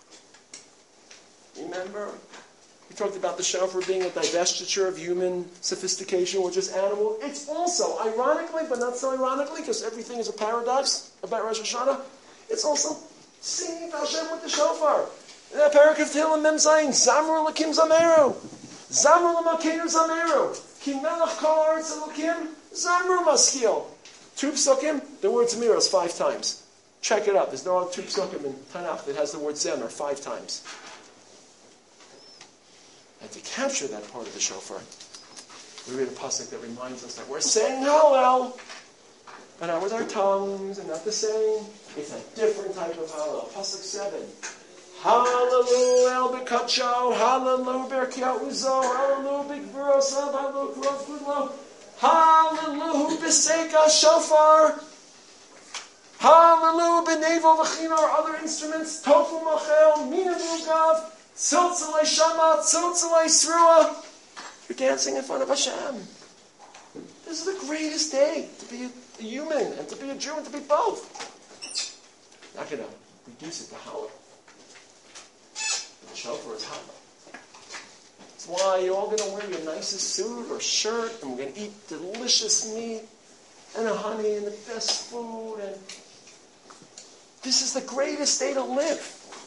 Remember, we talked about the shofar being a divestiture of human sophistication, which is animal. It's also, ironically, but not so ironically, because everything is a paradox about Rosh Hashanah, it's also singing to Hashem with the shofar. In that parak of Tehillim Mem Zayin, Zamru Lakim Zameru. Zamru L'Malkeinu Zameru. Ki Melech Kol Haaretz Elokim. Zamru Maskil. Two psukim, the word Zamir is 5 times. Check it out. There's no other two psukim in Tanakh that has the word Zemer 5 times. And to capture that part of the shofar, we read a pasuk that reminds us that we're saying Hallel, but not with our tongues and not the same. It's a different type of Hallel. Pasuk 7. Hallelu el bekacho, hallelu berkiah uzo, hallelu bigvurosav, hallelu kurov kudlo, hallelu b'seika shofar, hallelu b'nevo v'chinar, other instruments, tofu machel, mina mugav, tziltzalei shama, tziltzalei srua. You're dancing in front of Hashem. This is the greatest day to be a human and to be a Jew and to be both. Not going to reduce it to Hallel. The shofar is Hallel. That's why you're all going to wear your nicest suit or shirt, and we're going to eat delicious meat and honey and the best food. And this is the greatest day to live.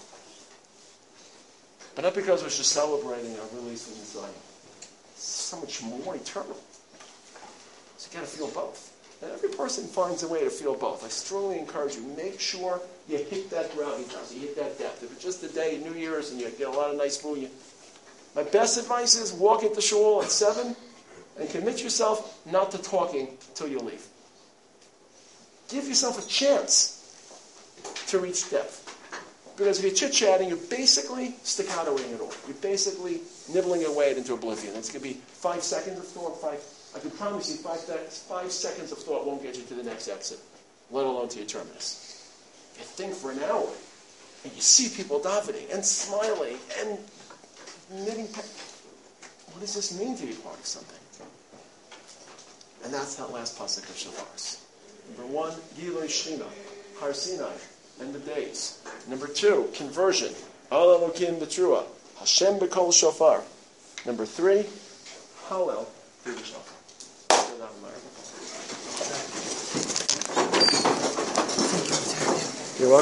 But not because we're just celebrating our release from Zion. It's so much more eternal. So you got to feel both. And every person finds a way to feel both. I strongly encourage you, make sure you hit that gravitas, you hit that depth. If it's just a day, New Year's, and you get a lot of nice food, my best advice is walk into shul at 7 and commit yourself not to talking till you leave. Give yourself a chance to reach depth. Because if you're chit-chatting, you're basically staccatoing it all. You're basically nibbling away it into oblivion. It's going to be 5 seconds of thought. I can promise you 5 seconds of thought won't get you to the next exit, let alone to your terminus. You think for an hour, and you see people davening and smiling and knitting. What does this mean to be part of something? And that's that last pasuk of Shofars. Number 1, Gilui Shechina, Har Sinai, and the days. Number 2, conversion. Al Elokim B'Trua, Hashem B'Kol Shofar. Number 3, Hallel through the Shofar.